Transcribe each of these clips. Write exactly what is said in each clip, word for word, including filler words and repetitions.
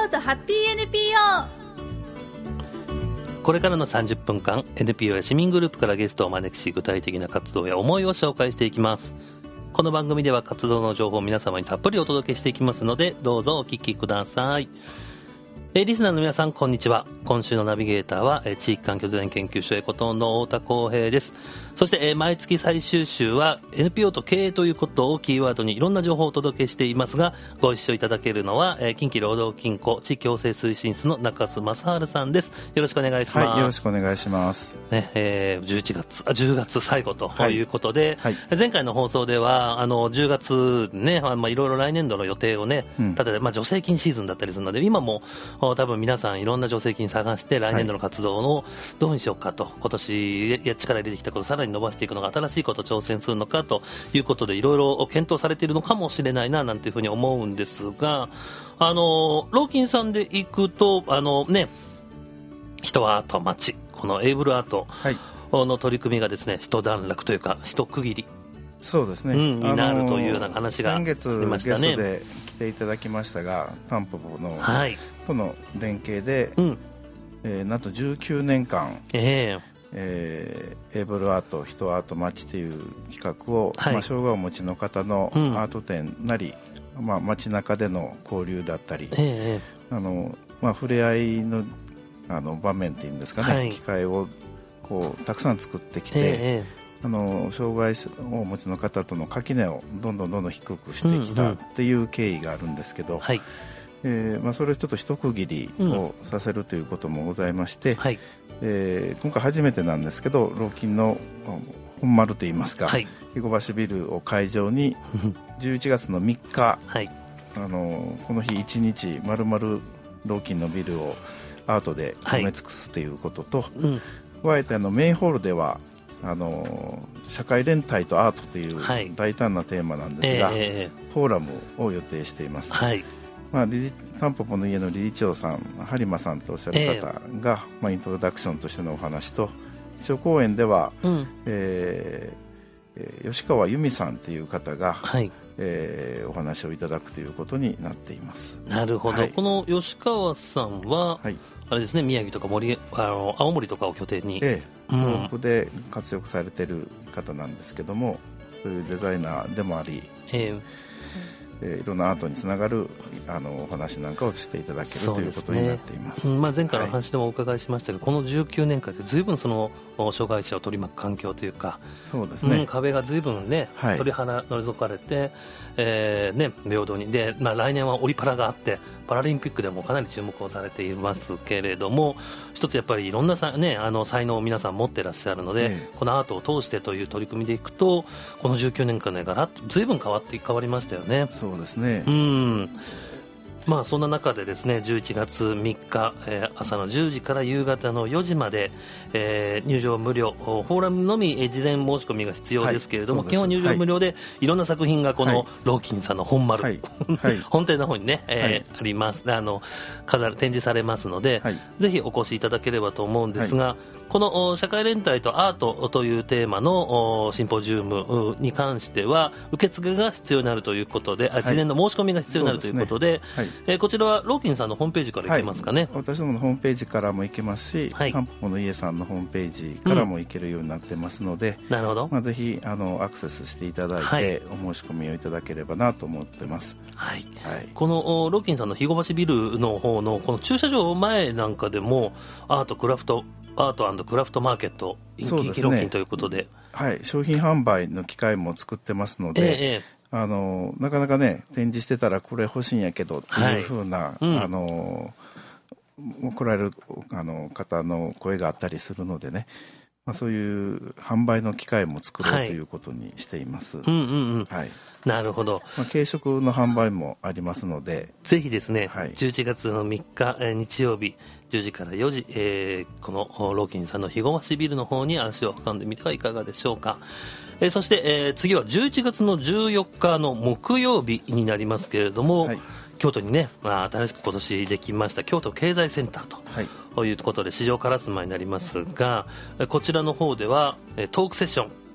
京都ハッピー エヌピーオー。 これからのさんじゅっぷんかん エヌピーオー や市民グループからゲストをお招きし、具体的な活動や思いを紹介していきます。この番組では活動の情報を皆様にたっぷりお届けしていきますので、どうぞお聞きください。えー、リスナーの皆さんこんにちは。今週のナビゲーターは、えー、地域環境デザイン研究所エコトーンの太田康平です。そして、えー、毎月最終週は エヌピーオー と経営ということをキーワードにいろんな情報をお届けしていますが、ご一緒いただけるのは、えー、近畿労働金庫地域共生推進室の中須正治さんです。よろしくお願いします。 はい、よろしくお願いします、 ねえー、じゅういちがつあじゅうがつ最後ということで、はいはい、前回の放送ではあのじゅうがつね、まあ、いろいろ来年度の予定をね、うん、例えば、まあ、助成金シーズンだったりするので、今も多分皆さんいろんな助成金探して来年度の活動をどうにしようかと、はい、今年や力入れてきたことをさらに伸ばしていくのが、新しいことを挑戦するのかということでいろいろ検討されているのかもしれないななんていうふうに思うんですが、あのローキンさんで行くとあのね、人はアート街、このエイブルアートの取り組みがですね、一段落というか一区切り、 そうですね、 うん、になるというような話がありましたね。 先月ゲストで来ていただきましたが、タンポポの、はい、との連携で、うんえー、なんとじゅうきゅうねんかん、えーえー、エイブルアート人アート街という企画を、はいまあ、障害をお持ちの方のアート展なり、うんまあ、街中での交流だったり、えーあのまあ、触れ合い の, あの場面っていうんですかね、はい、機会をこうたくさん作ってきて、えー、あの障害をお持ちの方との垣根をどんどんどんどん低くしてきたっていう経緯があるんですけど、うんうんはいえーまあ、それをちょっと一区切りをさせるということもございまして、うんはいえー、今回初めてなんですけど、ローキンの本丸といいますか、はい、肥後橋ビルを会場にじゅういちがつのみっか、はい、あのこの日いちにち丸々ローキンのビルをアートで埋め尽くすということと、はいうん、加えてあのメインホールではあの社会連帯とアートという大胆なテーマなんですが、はいえー、フォーラムを予定しています、はいまあ、タンポポの家の理事長さん、播磨さんとおっしゃる方が、えーまあ、イントロダクションとしてのお話と、一応公演では、うんえー、吉川由美さんという方が、はいえー、お話をいただくということになっています。 なるほど、はい、この吉川さんは、はい、あれですね、宮城とか森あの青森とかを拠点に、 ええうん、東北で活躍されている方なんですけども、そういうデザイナーでもあり、えーえー、いろんなアートにつながるあのお話なんかをしていただけるということになっています。 うんまあ、前回の話でもお伺いしましたけど、はい、このじゅうきゅうねんかんで随分その障害者を取り巻く環境というか、 そうですね、 うん、壁が随分ね、はい、取り除かれて、えーね、平等にで、まあ、来年はオリパラがあってパラリンピックでもかなり注目をされていますけれども、一つやっぱりいろんなさ、ね、あの才能を皆さん持ってらっしゃるので、ええ、このアートを通してという取り組みでいくと、このじゅうきゅうねんかんでガラッと随分変わって変わりましたよね。 そうですね、 うんまあ、そんな中でですね、じゅういちがつみっか、えー、朝のじゅうじから夕方のよじまで、えー、入場無料、フォーラムのみ、えー、事前申し込みが必要ですけれども、はい、基本入場無料で、はい、いろんな作品がこの、はい、ローキンさんの本丸、はいはい、本店の方にね、えーはい、ありますあの飾る展示されますので、はい、ぜひお越しいただければと思うんですが、はい、この社会連帯とアートというテーマのシンポジウムに関しては受付が必要になるということで、はい、事前の申し込みが必要になるということで、はいえー、こちらはローキンさんのホームページから行けますかね。はい、 私どものホームページからも行けますし、はい、タンポポの家さんのホームページからも行けるようになってますので、 うん、なるほど、 まあ、ぜひあのアクセスしていただいて、はい、お申し込みをいただければなと思ってます。 はいはい、このローキンさんの肥後橋ビルの方のこの駐車場前なんかでもアートクラフトアート&クラフトマーケット近畿ローキンということで、 はい、商品販売の機会も作ってますので、ええ、あのなかなかね展示してたらこれ欲しいんやけどっていう風な、はいうん、あの来られるあの方の声があったりするのでね、まあ、そういう販売の機会も作ろうということにしています。 うんうんうんはい、なるほど、 まあ、軽食の販売もありますので、 ぜひですね、はい、じゅういちがつのみっか、えー、日曜日じゅうじからよじ、えー、このローキンさんの肥後橋ビルの方に足を運んでみてはいかがでしょうか。えー、そして、えー、次はじゅういちがつのじゅうよっかの木曜日になりますけれども、はい、京都にね、まあ、新しく今年できました京都経済センターと、はいということで市場烏丸になりますが、こちらの方ではトークセッション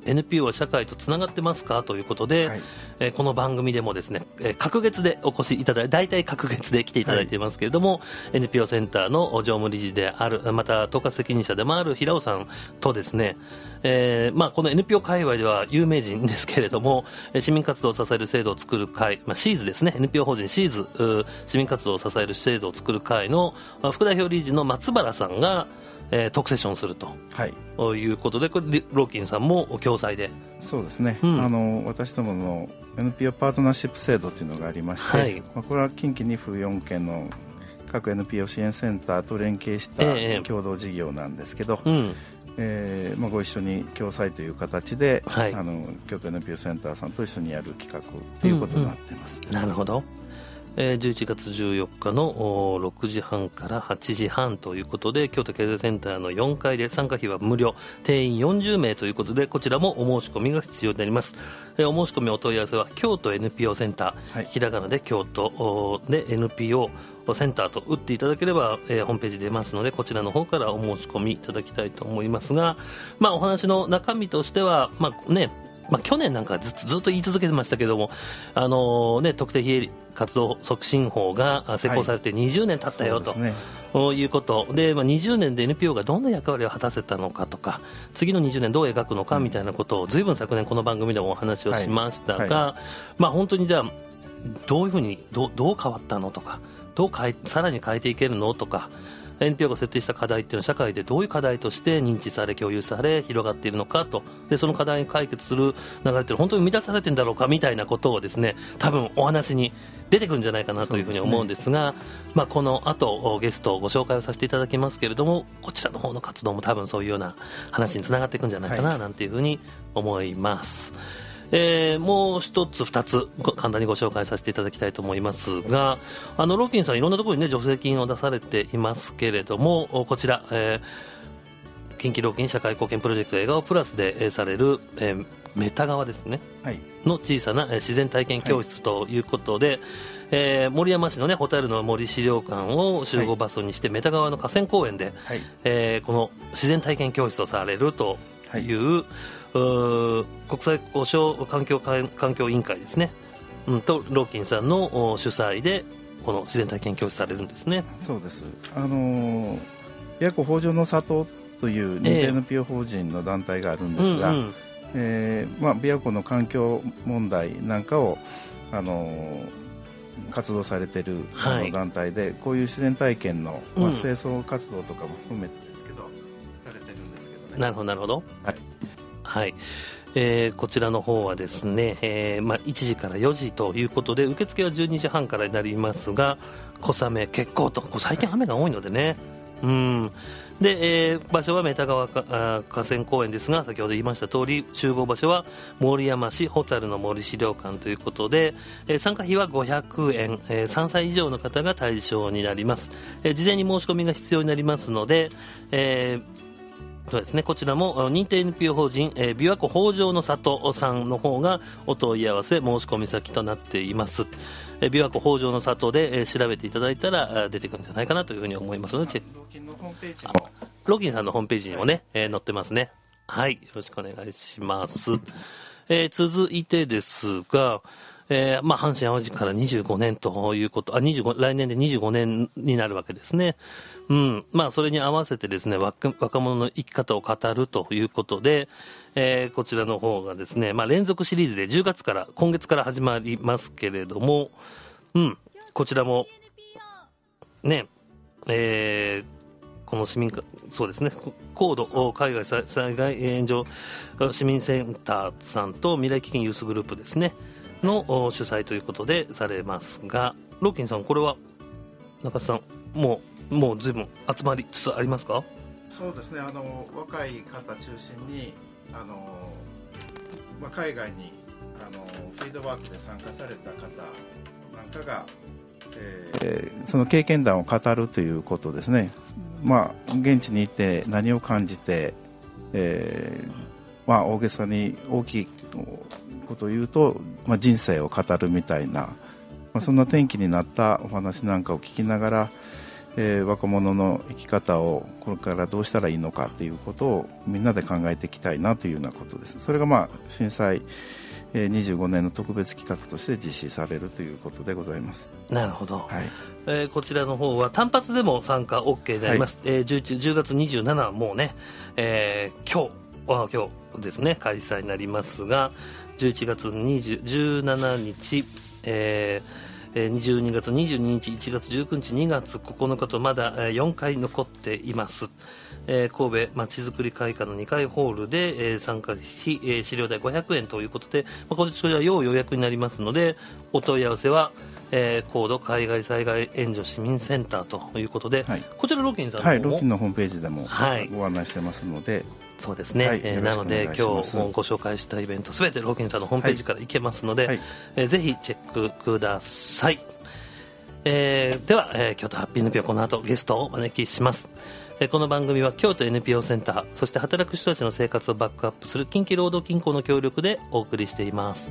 エヌピーオー は社会とつながってますかということで、はい、えー、この番組でもですね、えー、隔月でお越しいただいて、大体隔月で来ていただいていますけれども、はい、エヌピーオー センターの常務理事である、また統括責任者でもある平尾さんとですね、えーまあ、この エヌピーオー 界隈では有名人ですけれども、市民活動を支える制度を作る会、まあ、シーズですね、 エヌピーオー 法人シーズ、市民活動を支える制度を作る会の副代表理事の松原さんがえー、特セッションすると、はい、いうことで、これローキンさんも共催で。 そうですね、うん、あの私どもの エヌピーオー パートナーシップ制度というのがありまして、はい、まあ、これは近畿に府よん県の各 エヌピーオー 支援センターと連携した共同事業なんですけど、えーうんえーまあ、ご一緒に共催という形で、はい、あの京都 エヌピーオー センターさんと一緒にやる企画ということになっています。 うんうん、なるほど。えー、じゅういちがつじゅうよっかのろくじはんからはちじはんということで、京都経済センターのよんかいで参加費は無料、定員よんじゅうめいということで、こちらもお申し込みが必要になります。えー、お申し込みお問い合わせは京都 エヌピーオー センター、はい、ひらがなで京都で エヌピーオー センターと打っていただければ、えー、ホームページ出ますので、こちらの方からお申し込みいただきたいと思いますが、まあ、お話の中身としては、まあね、まあ、去年なんかずっとずっと言い続けてましたけども、あのーね、特定非営利活動促進法が施行されてにじゅうねん経ったよ、はい、と、ね、いうことで、まあ、にじゅうねんで エヌピーオー がどんな役割を果たせたのかとか、次のにじゅうねんどう描くのかみたいなことをずいぶん昨年この番組でもお話をしましたが、はいはい、まあ、本当にじゃあどういうふうに ど, どう変わったのとか、どう変えさらに変えていけるのとか、エヌピーオー が設定した課題っていうのは社会でどういう課題として認知され共有され広がっているのかと、でその課題に解決する流れっていうのは本当に生み出されてるんだろうかみたいなことをですね、多分お話に出てくるんじゃないかなというふうに思うんですが、まあ、この後ゲストをご紹介をさせていただきますけれども、こちらの方の活動も多分そういうような話につながっていくんじゃないかななんていうふうに思います。えー、もう一つ二つ簡単にご紹介させていただきたいと思いますが、あのローキンさんいろんなところに、ね、助成金を出されていますけれども、こちら、えー、近畿ローキン社会貢献プロジェクト笑顔プラスで、えー、される、えー、メタ川ですね、はい、の小さな、えー、自然体験教室ということで、はい、えー、森山市のねホタルの森資料館を集合場所にして、はい、メタ川の河川公園で、はい、えー、この自然体験教室をされるという、はい、う国際交渉環境環境委員会ですね、うん、とローキンさんの主催でこの自然体験教室されるんですね。 そうです。あのー、琵琶湖北条の里という認定 エヌピーオー 法人の団体があるんですが、えーうんうんえーまあ、琵琶湖の環境問題なんかを、あのー、活動されているあの団体で、はい、こういう自然体験の、まあ、清掃活動とかも含めてですけど、うん、されてるんですけどね。 なるほどなるほど、 はいはい、えー、こちらの方はですね、えーまあ、いちじからよじということで、受付はじゅうにじはんからになりますが、小雨結構と、最近雨が多いのでね、うんで、えー、場所はメタ川河川公園ですが、先ほど言いました通り集合場所は森山市ホタルの森資料館ということで、えー、参加費はごひゃくえん、えー、さんさい以上の方が対象になります。えー、事前に申し込みが必要になりますので、えーそうですね、こちらも認定 エヌピーオー 法人、えー、琵琶湖北条の里さんの方がお問い合わせ申し込み先となっています。えー、琵琶湖北条の里で、えー、調べていただいたら出てくるんじゃないかなというふうに思いますので、 ローキンのホームページもローキンさんのホームページにもね、はい、えー、載ってますね。はい、よろしくお願いします。えー、続いてですが、えーまあ、阪神・淡路からにじゅうごねんということ、あにじゅうご来年でにじゅうごねんになるわけですね。うんまあ、それに合わせてですね、若, 若者の生き方を語るということで、えー、こちらの方がですね、まあ、連続シリーズでじゅうがつから今月から始まりますけれども、うん、こちらもね、えー、この市民かそうですね、高度海外災害援助市民センターさんと未来基金ユースグループですねの主催ということでされますが、ローキンさん、これは中津さんもうもう随分集まりつつありますか？ そうですね、あの若い方中心にあの、まあ、海外にあのフィードバックで参加された方なんかが、えー、その経験談を語るということですね。まあ、現地に行って何を感じて、えーまあ、大げさに大きいことを言うと、まあ、人生を語るみたいな、まあ、そんな転機になったお話なんかを聞きながら、 えー、若者の生き方をこれからどうしたらいいのかということをみんなで考えていきたいなというようなことです。それが、まあ、震災にじゅうごねんの特別企画として実施されるということでございます。 なるほど、 はいえー、こちらの方は単発でも参加 OK であります、はい、えー、じゅういち じゅうがつにじゅうしちはもうね、えー、今日あ今日ですね開催になりますが、じゅういちがつにじゅう、じゅうしちにち、えー、じゅうにがつにじゅうににち、いちがつじゅうくにち、にがつここのかとまだよんかい残っています。えー、神戸まちづくり会館のにかいホールで、えー、参加し、えー、資料代ごひゃくえんということで、まあ、こちらは要予約になりますので、お問い合わせは、えー、コード海外災害援助市民センターということで、はい、こちらロキンさんの方も、 はい、ロキンのホームページでもご案内してますので、はい、 そうですね、はい、えー、なので今日ご紹介したイベントすべてロキンさんのホームページから行けますので、はい、えー、ぜひチェックください。えー、では、えー、京都ハッピー エヌピーオー この後ゲストをお招きします。えー、この番組は京都 エヌピーオー センター、そして働く人たちの生活をバックアップする近畿労働金庫の協力でお送りしています。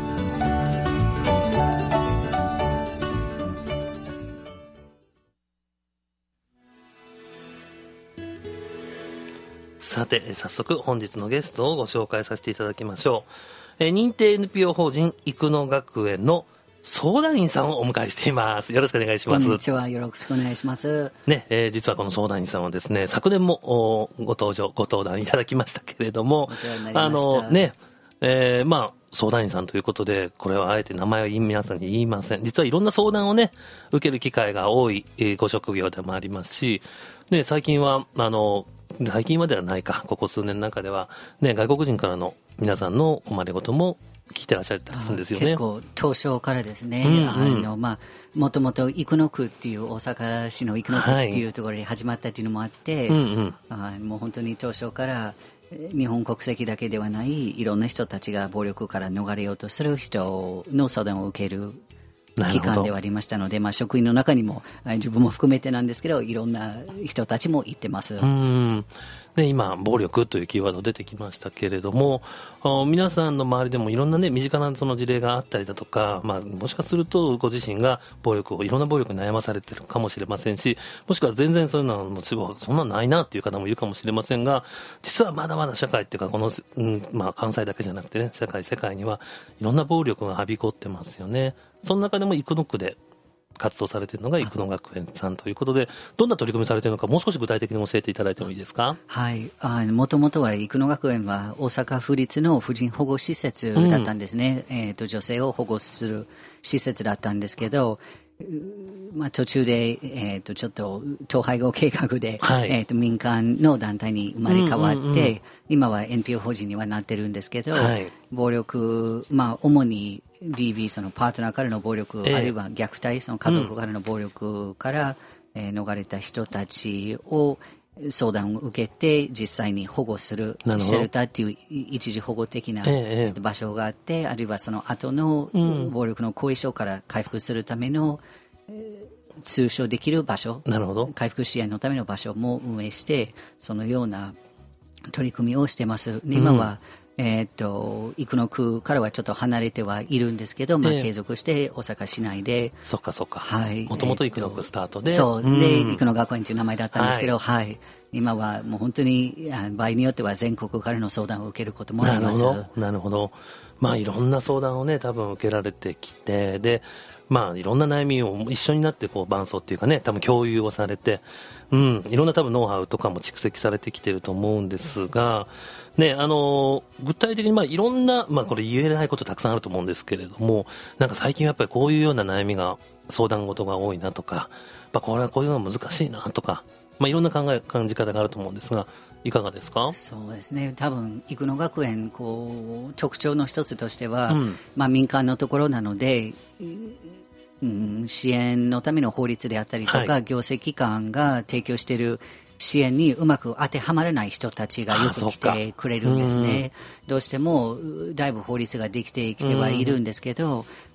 さて早速本日のゲストをご紹介させていただきましょう。えー、認定 エヌピーオー 法人生野学園の相談員さんをお迎えしています。よろしくお願いします。 こんにちは、よろしくお願いします。 ね、えー、実はこの相談員さんはですね、昨年もご登場ご登壇いただきましたけれども、あのね、えー、まあ相談員さんということで、これはあえて名前を皆さんに言いません。実はいろんな相談をね受ける機会が多い、えー、ご職業でもありますし、で最近はあの最近まではないか、ここ数年の中では、ね、外国人からの皆さんの困りごとも聞いてらっしゃったりするんですよね。 結構東証からですね、うんうん、あのまあもともと生野区っていう大阪市の生野区っていうところに始まったっていうのもあって、はい、うんうん、あもう本当に東証から日本国籍だけではないいろんな人たちが暴力から逃れようとする人の相談を受ける機関ではありましたので、まあ、職員の中にも自分も含めてなんですけど、いろんな人たちもいてます。 うん、で今暴力というキーワード出てきましたけれども、皆さんの周りでもいろんな、ね、身近なその事例があったりだとか、まあ、もしかするとご自身が暴力をいろんな暴力に悩まされているかもしれませんし、もしくは全然そういうのはそんなないなっていう方もいるかもしれませんが、実はまだまだ社会っていうかこの、うんまあ、関西だけじゃなくてね、社会世界にはいろんな暴力がはびこってますよね。その中でも生野区で活動されているのが生野学園さんということで、どんな取り組みされているのかもう少し具体的に教えていただいてもいいですか。 はい、あもともとは生野学園は大阪府立の婦人保護施設だったんですね、うん、えーと、女性を保護する施設だったんですけど、まあ、途中で、えー、とちょっと統廃合計画で、はい、えー、と民間の団体に生まれ変わって、うんうんうん、今は エヌピーオー 法人にはなってるんですけど、はい、暴力、まあ、主に ディービー そのパートナーからの暴力、えー、あるいは虐待、その家族からの暴力から、うん、えー、逃れた人たちを相談を受けて実際に保護するシェルターっていう一時保護的な場所があって、ええ、あるいはその後の暴力の後遺症から回復するための通所できる場所、 なるほど、 回復支援のための場所も運営してそのような取り組みをしてます。で今は、うん、えー、っと生野区からはちょっと離れてはいるんですけど、まあ、継続して大阪市内で、 そっかそっか、はい、もともと生野区スタートで、 えー、そうで、うん、生野学園という名前だったんですけど、はい、はい、今はもう本当に場合によっては全国からの相談を受けることもあります。 なるほど、なるほど、まあ、いろんな相談をね多分受けられてきて、でまあ、いろんな悩みを一緒になってこう伴走っていうかね、多分共有をされて、うん、いろんな多分ノウハウとかも蓄積されてきてると思うんですが、ね、あの具体的にまあいろんな、まあ、これ言えないことたくさんあると思うんですけれども、なんか最近はやっぱりこういうような悩みが相談事が多いなとか、やっぱこれはこういうの難しいなとか、まあ、いろんな考え感じ方があると思うんですが、いかがですか。 そうですね、多分生野学園こう特徴の一つとしては、うん、まあ、民間のところなので、うん、支援のための法律であったりとか、はい、行政機関が提供している支援にうまく当てはまらない人たちがよく来てくれるんですね。どうしてもだいぶ法律ができてきてはいるんですけど、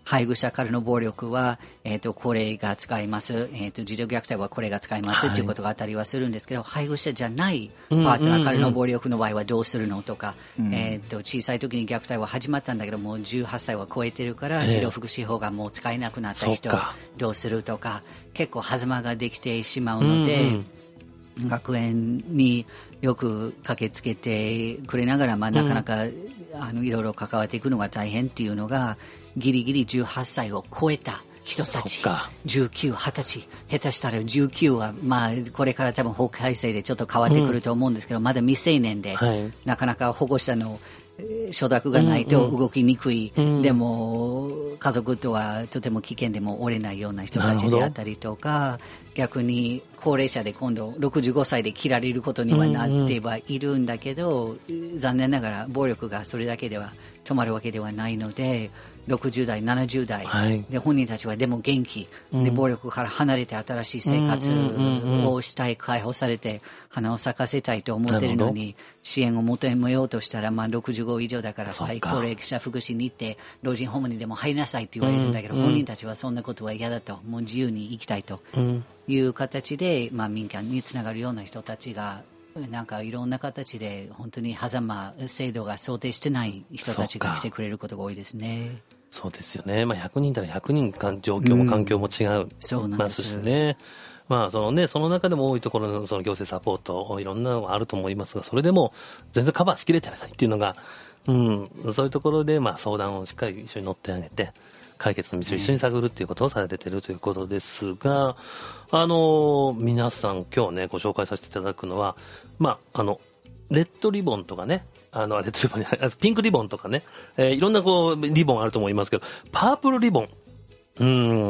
配偶者からの暴力は、えー、とこれが使います、えー、と児童虐待はこれが使います、はい、ということがあったりはするんですけど、配偶者じゃないパートナーからの暴力の場合はどうするのとか、うんうんうん、えー、と小さい時に虐待は始まったんだけどもうじゅうはっさいは超えてるから児童福祉法がもう使えなくなった人どうするとか、結構狭間ができてしまうので、うんうん、学園によく駆けつけてくれながら、まあ、なかなか、うん、あのいろいろ関わっていくのが大変っていうのがギリギリじゅうはっさいを超えた人たち、じゅうきゅう、はたち、下手したらじゅうきゅうは、まあ、これから多分法改正でちょっと変わってくると思うんですけど、うん、まだ未成年で、はい、なかなか保護者の承諾がないと動きにくい、うんうん、でも家族とはとても危険でも折れないような人たちであったりとか、逆に高齢者で今度ろくじゅうごさいで切られることにはなってはいるんだけど、うんうん、残念ながら暴力がそれだけでは止まるわけではないので、ろくじゅうだいななじゅうだい、はい、で本人たちはでも元気、うん、で暴力から離れて新しい生活をしたい、解放されて花を咲かせたいと思っているのに支援を求めようとしたら、まあ、ろくじゅうご以上だから高齢者福祉に行って老人ホームにでも入りなさいって言われるんだけど、うんうん、本人たちはそんなことは嫌だと、もう自由に生きたいという形で、まあ、民間につながるような人たちがなんかいろんな形で本当に狭間制度が想定してない人たちが来てくれることが多いですね。 そうですよね、まあ、ひゃくにんいたらひゃくにん状況も環境も違う、 うん、 ますしね、まあそのね、その中でも多いところのその行政サポートいろんなのがあると思いますが、それでも全然カバーしきれてないっていうのが、うん、そういうところでまあ相談をしっかり一緒に乗ってあげて解決の道を一緒に探るっていうことをされているということですが、あの皆さん今日ねご紹介させていただくのは、まああのレッドリボンとかね、あのレッドリボンにピンクリボンとかね、えー、いろんなこうリボンあると思いますけど、パープルリボン、うん、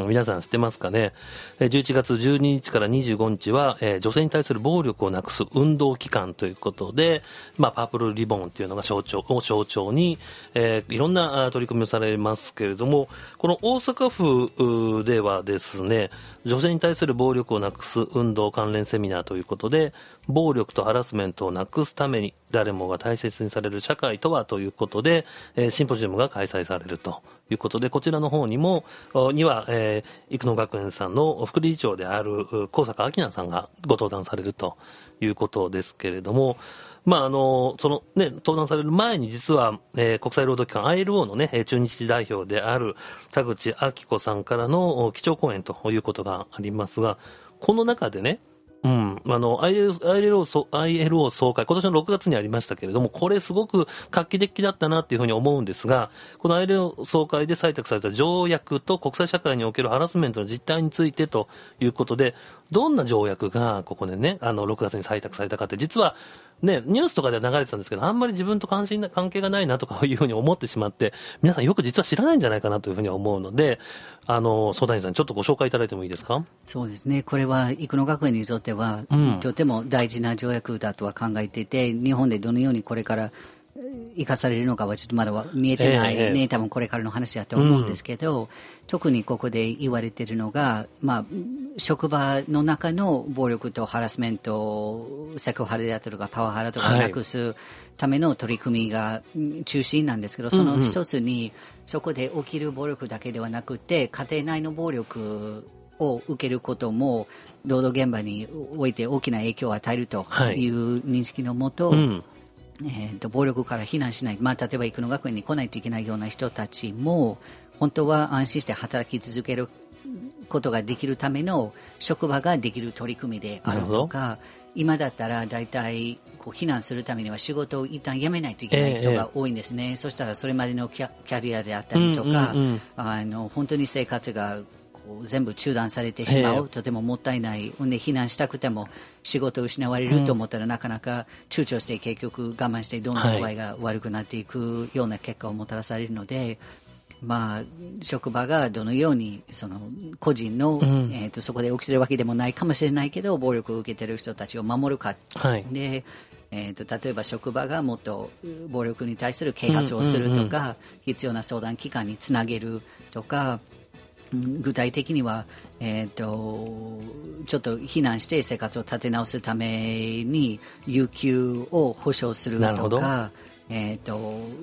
皆さん知ってますかね。じゅういちがつじゅうににちからにじゅうごにちは、えー、女性に対する暴力をなくす運動期間ということで、まあ、パープルリボンというのが象徴を象徴に、えー、いろんな取り組みをされますけれども、この大阪府ではですね、女性に対する暴力をなくす運動関連セミナーということで、暴力とハラスメントをなくすために誰もが大切にされる社会とはということで、えー、シンポジウムが開催されるということで、こちらの方にもには、えー、生野学園さんの副理事長である高坂明菜さんがご登壇されるということですけれども、まああのそのね、登壇される前に実は、えー、国際労働機関 アイエルオー のね駐日代表である田口明子さんからの基調講演ということがありますが、この中でね、うん、あの アイエルオー アイエルオー 総会、今年のろくがつにありましたけれども、これすごく画期的だったなというふうに思うんですが、この アイエルオー 総会で採択された条約と国際社会におけるハラスメントの実態についてということで、どんな条約がここでね、あのろくがつに採択されたかって、実はね、ニュースとかでは流れてたんですけど、あんまり自分と関心な関係がないなとかいうふうに思ってしまって、皆さんよく実は知らないんじゃないかなというふうに思うので、あの相談員さんちょっとご紹介いただいてもいいですか。 そうですね、これは生野学園にとっては、うん、とても大事な条約だとは考えていて、日本でどのようにこれから生かされるのかはちょっとまだ見えてない、えーね、多分これからの話だと思うんですけど、うん、特にここで言われているのが、まあ、職場の中の暴力とハラスメント、セクハラであったりとかパワハラとかをなくすための取り組みが中心なんですけど、その一つにそこで起きる暴力だけではなくて、家庭内の暴力を受けることも労働現場において大きな影響を与えるという認識のもと、はい、うんえー、と暴力から避難しない、まあ、例えば生野学園に来ないといけないような人たちも本当は安心して働き続けることができるための職場ができる取り組みであるとか、今だったらだいたいこう避難するためには仕事を一旦辞めないといけない人が多いんですね、えー、そしたらそれまでのキャ、キャリアであったりとか、うんうんうん、あの本当に生活が全部中断されてしまう、とてももったいない。で避難したくても仕事を失われると思ったら、うん、なかなか躊躇して結局我慢してどんどん具合が悪くなっていくような結果をもたらされるので、まあ、職場がどのようにその個人の、うんえー、とそこで起きているわけでもないかもしれないけど暴力を受けている人たちを守るか、はい、でえー、と例えば職場がもっと暴力に対する啓発をするとか、うんうんうん、必要な相談機関につなげるとか、具体的には、えー、とちょっと避難して生活を立て直すために有給を保障するとか、えー、と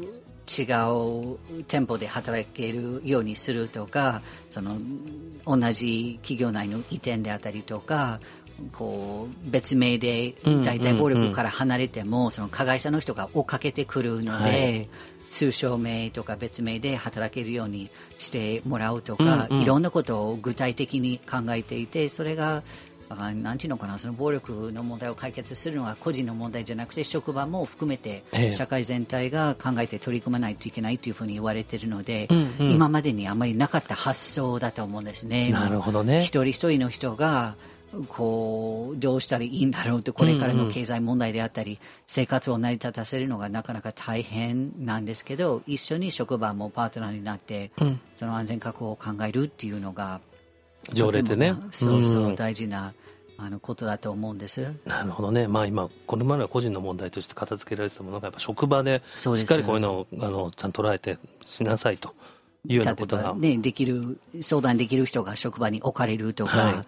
違う店舗で働けるようにするとか、その同じ企業内の移転であったりとか、こう別名で大体暴力から離れても、うんうんうん、その加害者の人が追っかけてくるので、はい、通称名とか別名で働けるようにしてもらうとか、うんうん、いろんなことを具体的に考えていて、それがなんていうのかな、その暴力の問題を解決するのが個人の問題じゃなくて、職場も含めて社会全体が考えて取り組まないといけないというふうに言われているので、うんうん、今までにあまりなかった発想だと思うんですね。 なるほどね。 一人一人の人がこうどうしたらいいんだろうと、これからの経済問題であったり、うんうん、生活を成り立たせるのがなかなか大変なんですけど、一緒に職場もパートナーになって、うん、その安全確保を考えるっていうのが条例でね、 そうそう大事なあのことだと思うんです。 なるほどね。まあ今これまでは個人の問題として片付けられてたものがやっぱ職場でしっかりこういうのをあのちゃんと捉えてしなさいというようなことが、 例えばね、できる相談できる人が職場に置かれるとか、はい、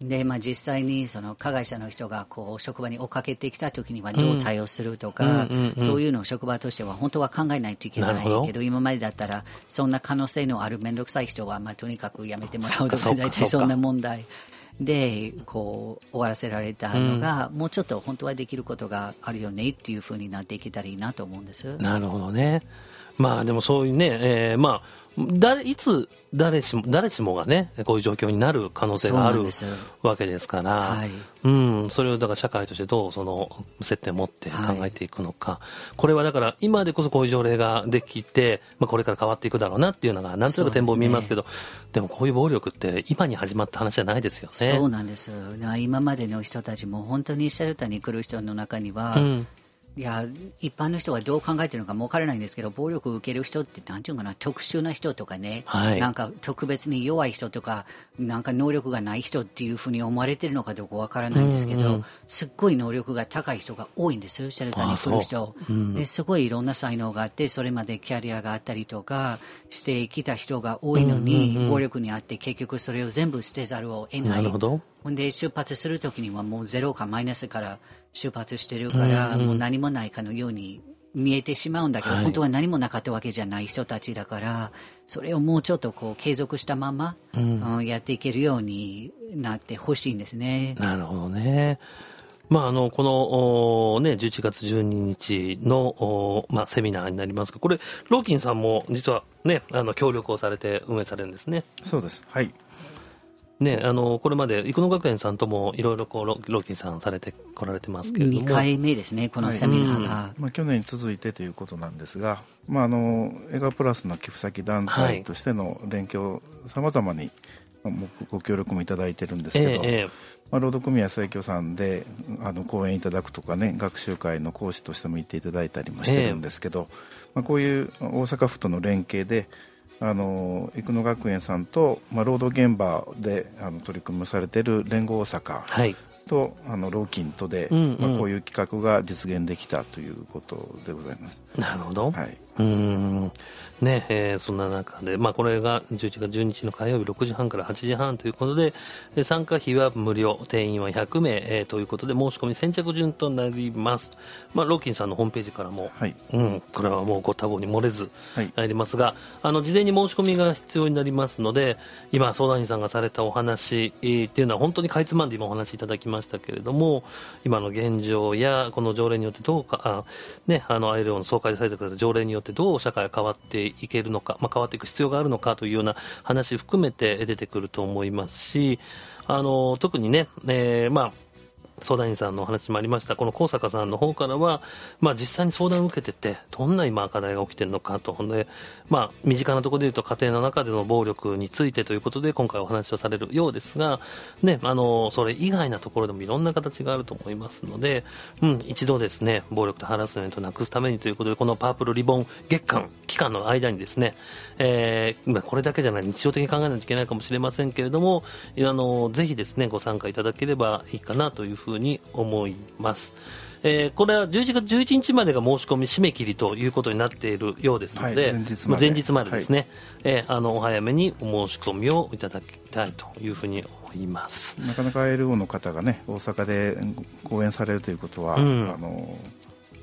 でまあ、実際にその加害者の人がこう職場に追っかけてきたときにはどう対応するとか、うんうんうんうん、そういうのを職場としては本当は考えないといけないけ ど, ど今までだったらそんな可能性のある面倒くさい人は、まあ、とにかくやめてもらうとか、大体そんな問題でこう終わらせられたのが、うん、もうちょっと本当はできることがあるよねっていうふうになっていけたらいいなと思うんです。 なるほどね。まあでもそういうね、えー、まあ誰いつ誰しも誰しもがねこういう状況になる可能性があるわけですから、はい、うん、それをだから社会としてどうその接点を持って考えていくのか、はい、これはだから今でこそこういう条例ができて、まあ、これから変わっていくだろうなっていうのがなんとなく展望見えますけど、 で,、ね、でもこういう暴力って今に始まった話じゃないですよね。 そうなんです。今までの人たちも本当にシェルターに来る人の中には、うん、いや一般の人はどう考えているのかも分からないんですけど、暴力を受ける人ってなんていうのかな、特殊な人とかね、はい、なんか特別に弱い人とかなんか能力がない人っていうふうに思われているのかどうか分からないんですけど、うんうん、すっごい能力が高い人が多いんです。シェルターに来る人、うん、ですごいいろんな才能があって、それまでキャリアがあったりとかしてきた人が多いのに、うんうんうん、暴力にあって結局それを全部捨てざるを得ない。なるほど。で出発するときにはもうゼロかマイナスから出発してるから、うんうん、もう何もないかのように見えてしまうんだけど、はい、本当は何もなかったわけじゃない人たちだから、それをもうちょっとこう継続したまま、うんうん、やっていけるようになってほしいんですね。 なるほどね。まあ、あのこの、ね、じゅういちがつじゅうににちの、まあ、セミナーになりますが、これローキンさんも実は、ね、あの協力をされて運営されるんですね。 そうです、はい。 ね、あのこれまで生野学園さんともいろいろローキンさんされてこられてますけれども、 にかいめですねこのセミナーが、はい、 うん、まあ、去年に続いてということなんですが、まあ、あのエガプラスの寄付先団体としての連携をさまざまにご協力もいただいてるんですけど、えーまあ、労働組合生協さんであの講演いただくとかね、学習会の講師としても行っていただいたりもしてるんですけど、えーまあ、こういう大阪府との連携であの生野学園さんと、まあ、労働現場であの取り組みされている連合大阪と、はい、あの労金とで、うんうん、まあ、こういう企画が実現できたということでございます。 なるほど、 はい、 うーんねえー、そんな中で、まあ、これがじゅういちがつじゅうににちの火曜日ろくじはんからはちじはんということで、参加費は無料、定員はひゃくめい、えー、ということで申し込み先着順となります。まあ、ローキンさんのホームページからも、はい、うん、これはもうご多忙に漏れずありますが、はい、あの事前に申し込みが必要になりますので、今相談員さんがされたお話、えー、っていうのは本当にかいつまんで今お話しいただきましたけれども、今の現状やこの条例によってどうか、あ、ね、あの アイエルオー の総会でされてくれた条例によってどう社会が変わっていけるのか、まあ、変わっていく必要があるのかというような話含めて出てくると思いますし、あの特にね、えー、まあ相談員さんのお話もありましたこの高坂さんの方からは、まあ、実際に相談を受けててどんな今課題が起きているのかと、で、まあ、身近なところでいうと家庭の中での暴力についてということで今回お話をされるようですが、ね、あのそれ以外なところでもいろんな形があると思いますので、うん、一度ですね暴力とハラスメントをなくすためにということでこのパープルリボン月間期間の間にですね、えー、これだけじゃない日常的に考えないといけないかもしれませんけれども、あのぜひですねご参加いただければいいかなというふうに思います。えー、これはじゅういちがつじゅういちにちまでが申し込み締め切りということになっているようですので、はい、前日まで、前日までですね、はい、えー、あのお早めにお申し込みをいただきたいというふうに思います。 なかなか アイエルオー の方がね大阪で講演されるということは、うん、あの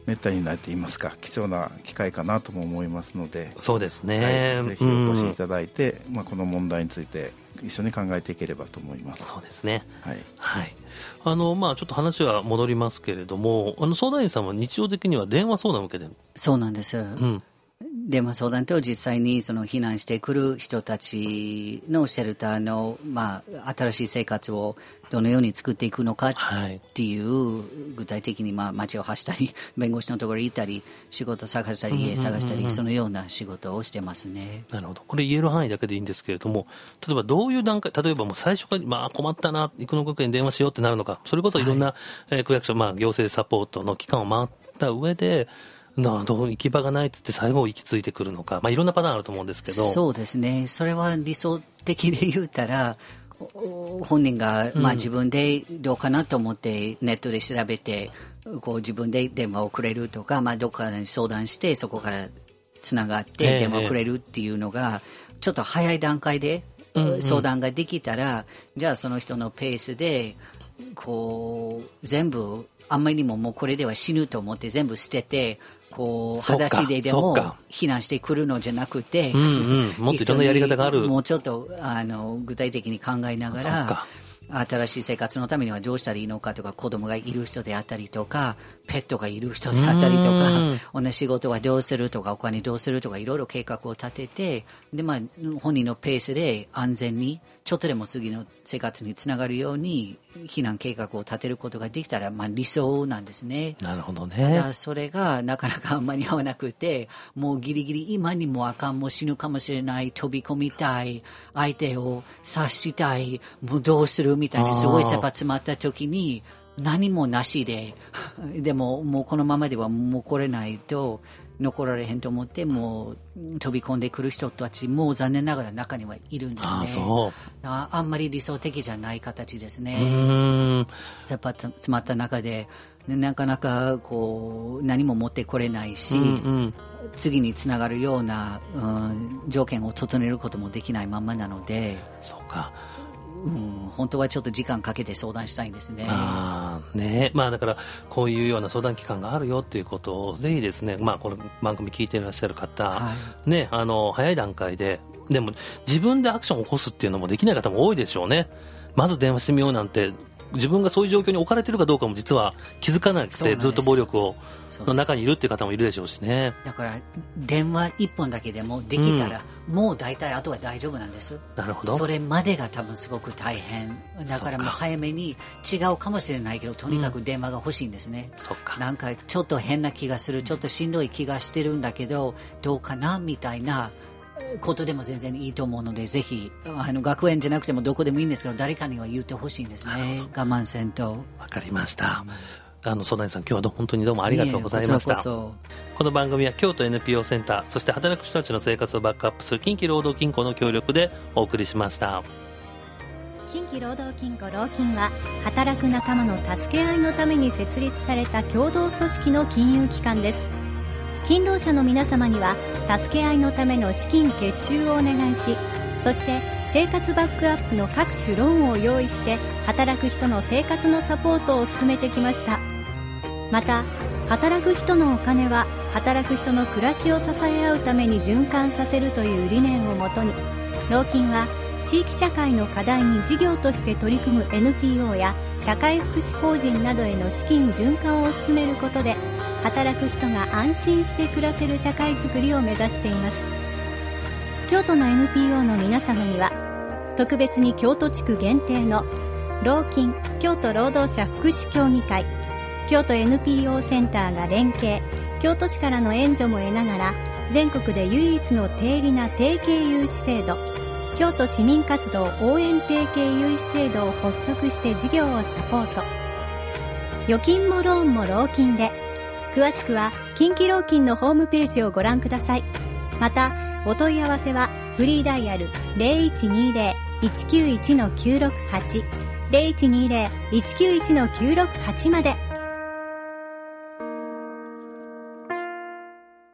めったにないと言いますか貴重な機会かなとも思いますので、 そうですね、 はい、ぜひお越しいただいて、うんまあ、この問題について一緒に考えていければと思います。 そうですね、 はいはい、あのまあ、ちょっと話は戻りますけれども、あの相談員さんは日常的には電話相談を受けてる？ そうなんです、うん電話相談と実際にその避難してくる人たちのシェルターの、まあ、新しい生活をどのように作っていくのかっていう、はい、具体的にまあ街を走ったり弁護士のところに行ったり仕事探したり家探したり、うんうんうん、そのような仕事をしてますね。 なるほど。これ言える範囲だけでいいんですけれども、例えばどういう段階、例えばもう最初から、まあ、困ったな生野学園に電話しようってなるのか、それこそいろんな、はいえー、区役所、まあ、行政サポートの機関を回った上でなどう行き場がないって言って最後行き着いてくるのか、まあ、いろんなパターンあると思うんですけど。 そうですね、それは理想的で言うたら本人が、まあ、自分でどうかなと思ってネットで調べて、うん、こう自分で電話をくれるとか、まあ、どっかに相談してそこからつながって電話をくれるっていうのがちょっと早い段階で相談ができたら、うんうん、じゃあその人のペースでこう全部あんまりにももうこれでは死ぬと思って全部捨ててこう裸足ででも避難してくるのじゃなくて、 うんうん、もっといろんなやり方がある。 もうちょっとあの具体的に考えながら新しい生活のためにはどうしたらいいのかとか、子供がいる人であったりとかペットがいる人であったりとか、同じ仕事はどうするとかお金どうするとかいろいろ計画を立てて、で、まあ、本人のペースで安全にちょっとでも次の生活につながるように避難計画を立てることができたら、まあ、理想なんですね。 なるほどね。 ただそれがなかなか間に合わなくて、もうギリギリ今にもあかん、もう死ぬかもしれない、飛び込みたい、相手を刺したい、もうどうするみたいにすごい切羽詰まった時に何もなしででももうこのままではもう来れないと残られへんと思って、もう飛び込んでくる人たちも残念ながら中にはいるんですね。 あ, そうあ, あんまり理想的じゃない形ですね。 うーん切羽詰まった中でなかなかこう何も持ってこれないし、 うんうん、 次につながるような、うん、条件を整えることもできないままなので、 そうか、 うん、本当はちょっと時間かけて相談したいんですね。 あね、まあ、だからこういうような相談機関があるよということをぜひですね、まあ、この番組聞いていらっしゃる方、はいね、あの早い段階ででも自分でアクションを起こすっていうのもできない方も多いでしょうね。まず電話してみようなんて自分がそういう状況に置かれているかどうかも実は気づかなくてずっと暴力をの中にいるっていう方もいるでしょうしね。 だから電話一本だけでもできたら、うん、もう大体あとは大丈夫なんです。 なるほど。 それまでが多分すごく大変だから、もう早めに違うかもしれないけどとにかく電話が欲しいんですね、 うん、そっか。 なんかちょっと変な気がする、ちょっとしんどい気がしてるんだけどどうかなみたいなことでも全然いいと思うので、ぜひあの学園じゃなくてもどこでもいいんですけど誰かには言ってほしいんですね。我慢せんと。 わかりました、うん、あの相談員さん今日はど本当にどうもありがとうございました。 こちらこそ。 この番組は京都 エヌピーオー センター、そして働く人たちの生活をバックアップする近畿労働金庫の協力でお送りしました。 近畿労働金庫労金は働く仲間の助け合いのために設立された共同組織の金融機関です。勤労者の皆様には助け合いのための資金結集をお願いし、そして生活バックアップの各種ローンを用意して働く人の生活のサポートを進めてきました。また働く人のお金は働く人の暮らしを支え合うために循環させるという理念をもとに、労金は地域社会の課題に事業として取り組む エヌピーオー や社会福祉法人などへの資金循環を進めることで働く人が安心して暮らせる社会づくりを目指しています。京都の エヌピーオー の皆様には特別に京都地区限定の労金京都労働者福祉協議会、京都 エヌピーオー センターが連携、京都市からの援助も得ながら全国で唯一の低利な提携融資制度、京都市民活動応援提携融資制度を発足して事業をサポート。預金もローンも労金で、詳しくは近畿労金のホームページをご覧ください。またお問い合わせはフリーダイヤル ゼロいちにゼロ いちきゅういち きゅうろくはち ゼロいちにゼロ いちきゅういち きゅうろくはち まで。